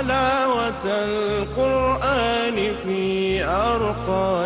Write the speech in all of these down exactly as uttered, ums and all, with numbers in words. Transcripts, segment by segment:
حلاوة القرآن في أرقى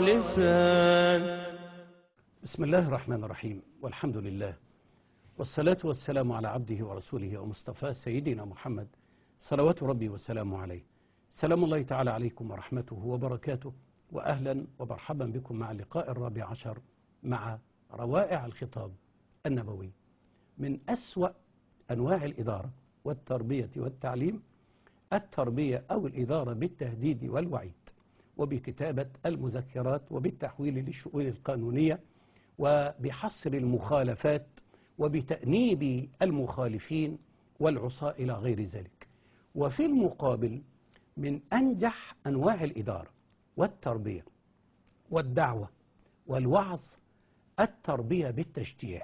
لسان. بسم الله الرحمن الرحيم، والحمد لله، والصلاة والسلام على عبده ورسوله ومصطفاه سيدنا محمد صلوات ربي وسلامه عليه. سلام الله تعالى عليكم ورحمته وبركاته، وأهلا ومرحبا بكم مع اللقاء الرابع عشر مع روائع الخطاب النبوي. من أسوأ أنواع الإدارة والتربية والتعليم التربية أو الإدارة بالتهديد والوعيد، وبكتابة المذكرات، وبالتحويل للشؤون القانونية، وبحصر المخالفات، وبتأنيب المخالفين والعصاة إلى غير ذلك. وفي المقابل من أنجح أنواع الإدارة والتربية والدعوة والوعظ التربية بالتشجيع،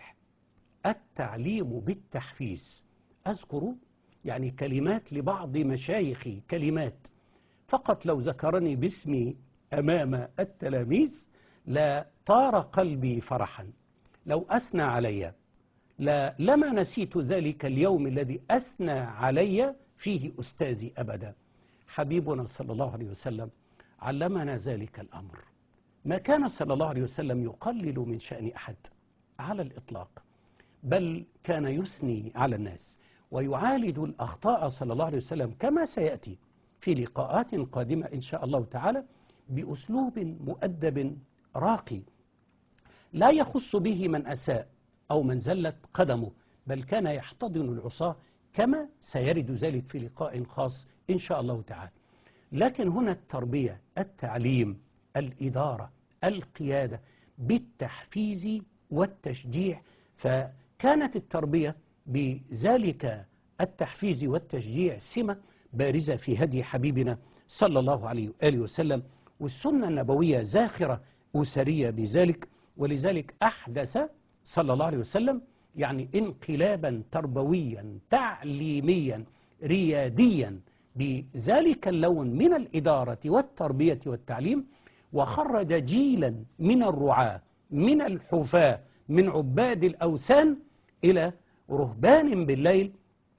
التعليم بالتحفيز. أذكر يعني كلمات لبعض مشايخي، كلمات فقط لو ذكرني باسمي أمام التلاميذ لا طار قلبي فرحا، لو أثنى علي لا لما نسيت ذلك اليوم الذي أثنى علي فيه أستاذي أبدا. حبيبنا صلى الله عليه وسلم علمنا ذلك الأمر، ما كان صلى الله عليه وسلم يقلل من شأن أحد على الإطلاق، بل كان يثني على الناس ويعالج الأخطاء صلى الله عليه وسلم كما سيأتي في لقاءات قادمة إن شاء الله تعالى، بأسلوب مؤدب راقي لا يخص به من أساء أو من زلت قدمه، بل كان يحتضن العصاة كما سيرد ذلك في لقاء خاص إن شاء الله تعالى. لكن هنا التربية، التعليم، الإدارة، القيادة بالتحفيز والتشجيع، فكانت التربية بذلك التحفيز والتشجيع سمة بارزة في هدي حبيبنا صلى الله عليه وآله وسلم، والسنة النبوية زاخرة أسرية بذلك. ولذلك أحدث صلى الله عليه وسلم يعني انقلابا تربويا تعليميا رياديا بذلك اللون من الإدارة والتربية والتعليم، وخرج جيلا من الرعاة، من الحفاة، من عباد الأوثان إلى رهبان بالليل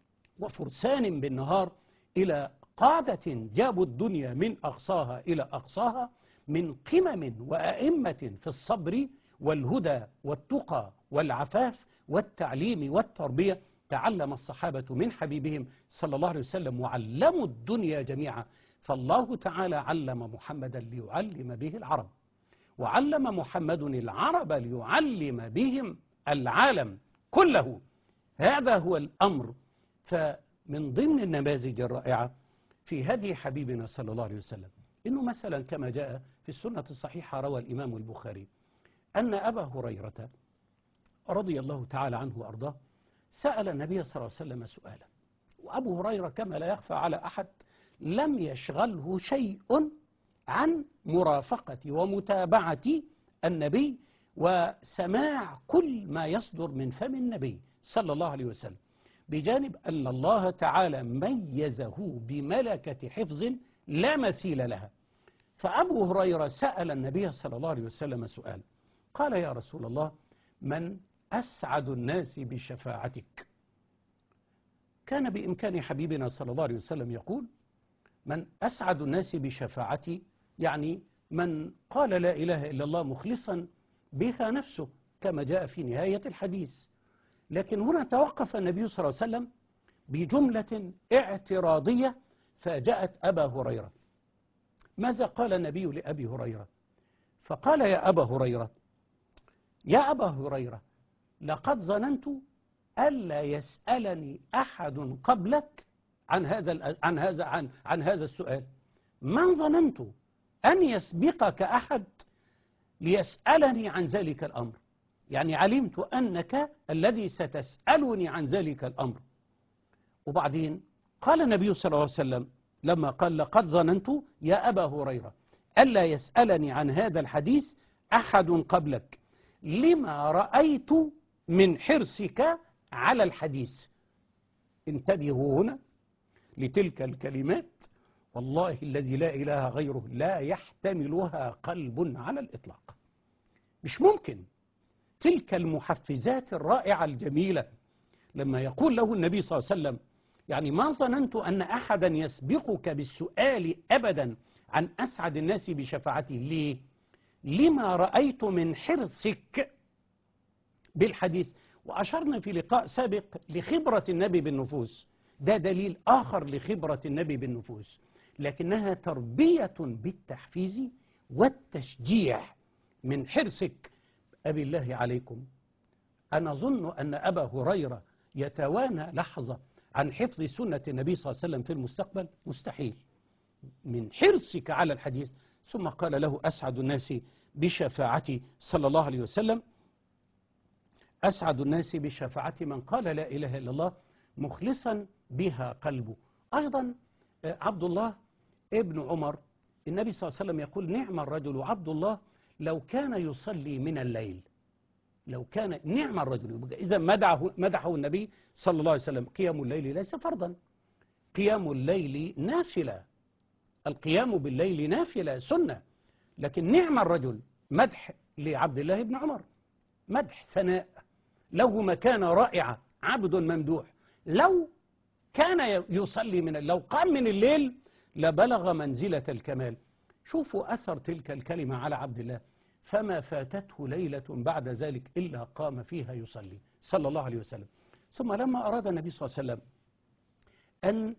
وفرسان بالنهار، إلى قادة جابوا الدنيا من أقصاها إلى أقصاها، من قمم وأئمة في الصبر والهدى والتقى والعفاف والتعليم والتربية. تعلم الصحابة من حبيبهم صلى الله عليه وسلم وعلموا الدنيا جميعا، فالله تعالى علم محمدا ليعلم به العرب، وعلم محمد العرب ليعلم بهم العالم كله. هذا هو الأمر. فمن ضمن النماذج الرائعة في هدي حبيبنا صلى الله عليه وسلم إنه مثلا كما جاء في السنة الصحيحة روى الإمام البخاري أن أبا هريرة رضي الله تعالى عنه وأرضاه سأل النبي صلى الله عليه وسلم سؤالا، وأبو هريرة كما لا يخفى على أحد لم يشغله شيء عن مرافقة ومتابعة النبي وسماع كل ما يصدر من فم النبي صلى الله عليه وسلم، بجانب أن الله تعالى ميزه بملكة حفظ لا مثيل لها. فأبو هريرة سأل النبي صلى الله عليه وسلم سؤال، قال: يا رسول الله، من أسعد الناس بشفاعتك؟ كان بإمكان حبيبنا صلى الله عليه وسلم يقول: من أسعد الناس بشفاعتي، يعني من قال لا إله إلا الله مخلصا بها نفسه كما جاء في نهاية الحديث. لكن هنا توقف النبي صلى الله عليه وسلم بجملة اعتراضية فجاءت أبا هريرة. ماذا قال النبي لأبي هريرة؟ فقال: يا أبا هريرة، يا أبا هريرة، لقد ظننت ألا يسألني أحد قبلك عن هذا عن هذا عن عن هذا السؤال. ما ظننت أن يسبقك أحد ليسألني عن ذلك الأمر، يعني علمت أنك الذي ستسألني عن ذلك الأمر. وبعدين قال النبي صلى الله عليه وسلم لما قال: لقد ظننت يا أبا هريرة ألا يسألني عن هذا الحديث أحد قبلك، لما رأيت من حرصك على الحديث. انتبهوا هنا لتلك الكلمات، والله الذي لا إله غيره لا يحتملها قلب على الإطلاق. مش ممكن. تلك المحفزات الرائعة الجميلة لما يقول له النبي صلى الله عليه وسلم يعني ما ظننت أن أحدا يسبقك بالسؤال أبدا عن أسعد الناس بشفاعته. ليه؟ لما رأيت من حرصك بالحديث. وأشرنا في لقاء سابق لخبرة النبي بالنفوس، ده دليل آخر لخبرة النبي بالنفوس، لكنها تربية بالتحفيز والتشجيع من حرصك. أبي الله عليكم، أنا أظن أن أبا هريرة يتوانى لحظة عن حفظ سنة النبي صلى الله عليه وسلم في المستقبل؟ مستحيل، من حرصك على الحديث. ثم قال له أسعد الناس بشفاعتي صلى الله عليه وسلم، أسعد الناس بشفاعتي من قال لا إله إلا الله مخلصا بها قلبه. أيضا عبد الله ابن عمر، النبي صلى الله عليه وسلم يقول نعم الرجل عبد الله لو كان يصلي من الليل. لو كان نعم الرجل، إذا مدحه, مدحه النبي صلى الله عليه وسلم. قيام الليل ليس فرضا، قيام الليل نافلة، القيام بالليل نافلة سنة، لكن نعم الرجل مدح لعبد الله بن عمر، مدح ثناء، له مكانة رائعة، عبد ممدوح. لو كان يصلي من لو قام من الليل لبلغ منزلة الكمال. شوفوا أثر تلك الكلمة على عبد الله، فما فاتته ليلة بعد ذلك إلا قام فيها يصلي صلى الله عليه وسلم. ثم لما أراد النبي صلى الله عليه وسلم أن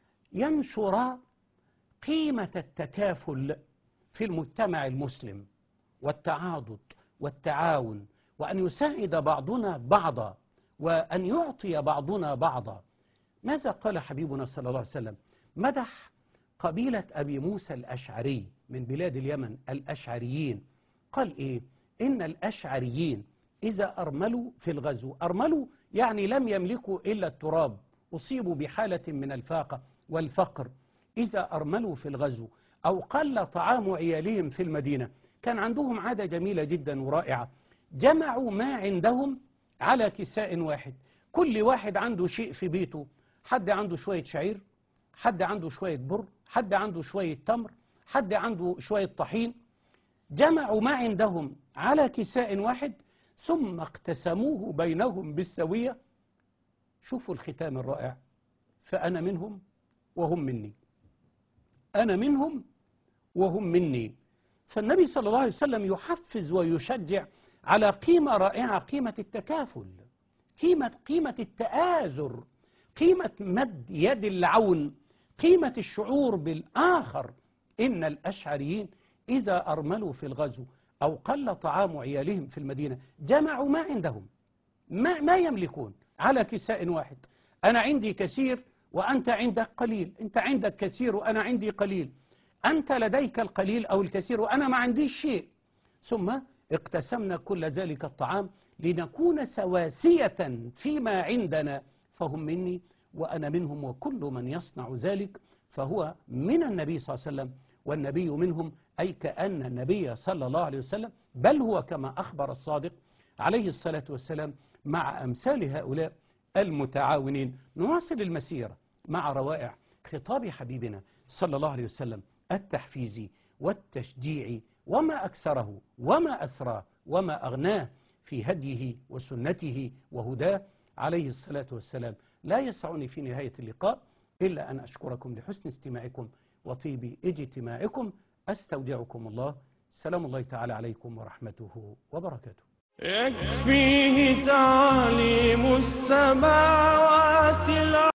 ينشر قيمة التكافل في المجتمع المسلم والتعاضد والتعاون، وأن يساعد بعضنا بعضا، وأن يعطي بعضنا بعضا، ماذا قال حبيبنا صلى الله عليه وسلم؟ مدح قبيلة أبي موسى الأشعري من بلاد اليمن، الأشعريين. قال إيه؟ إن الأشعريين إذا أرملوا في الغزو، أرملوا يعني لم يملكوا إلا التراب، أصيبوا بحالة من الفاقة والفقر، إذا أرملوا في الغزو أو قل طعام عيالهم في المدينة، كان عندهم عادة جميلة جدا ورائعة، جمعوا ما عندهم على كساء واحد. كل واحد عنده شيء في بيته، حد عنده شوية شعير، حد عنده شوية بر، حد عنده شوية تمر، حد عنده شوية طحين، جمعوا ما عندهم على كساء واحد ثم اقتسموه بينهم بالسوية. شوفوا الختام الرائع، فأنا منهم وهم مني، أنا منهم وهم مني. فالنبي صلى الله عليه وسلم يحفز ويشجع على قيمة رائعة، قيمة التكافل، قيمة قيمة التآزر، قيمة مد يد العون، قيمة الشعور بالآخر. إن الأشعريين إذا أرملوا في الغزو أو قل طعام عيالهم في المدينة جمعوا ما عندهم، ما, ما يملكون على كساء واحد. أنا عندي كثير وأنت عندك قليل، أنت عندك كثير وأنا عندي قليل، أنت لديك القليل أو الكثير وأنا ما عنديش شيء، ثم اقتسمنا كل ذلك الطعام لنكون سواسية فيما عندنا، فهم مني وأنا منهم، وكل من يصنع ذلك فهو من النبي صلى الله عليه وسلم والنبي منهم، أي كأن النبي صلى الله عليه وسلم بل هو كما أخبر الصادق عليه الصلاة والسلام مع أمثال هؤلاء المتعاونين. نواصل المسيرة مع روائع خطاب حبيبنا صلى الله عليه وسلم التحفيزي والتشجيعي، وما أكثره وما أسراه وما أغناه في هديه وسنته وهداه عليه الصلاة والسلام. لا يسعني في نهاية اللقاء إلا أن أشكركم لحسن استماعكم وطيب اجتماعكم. أستودعكم الله، سلام الله تعالى عليكم ورحمته وبركاته. يكفيه تعليم السماوات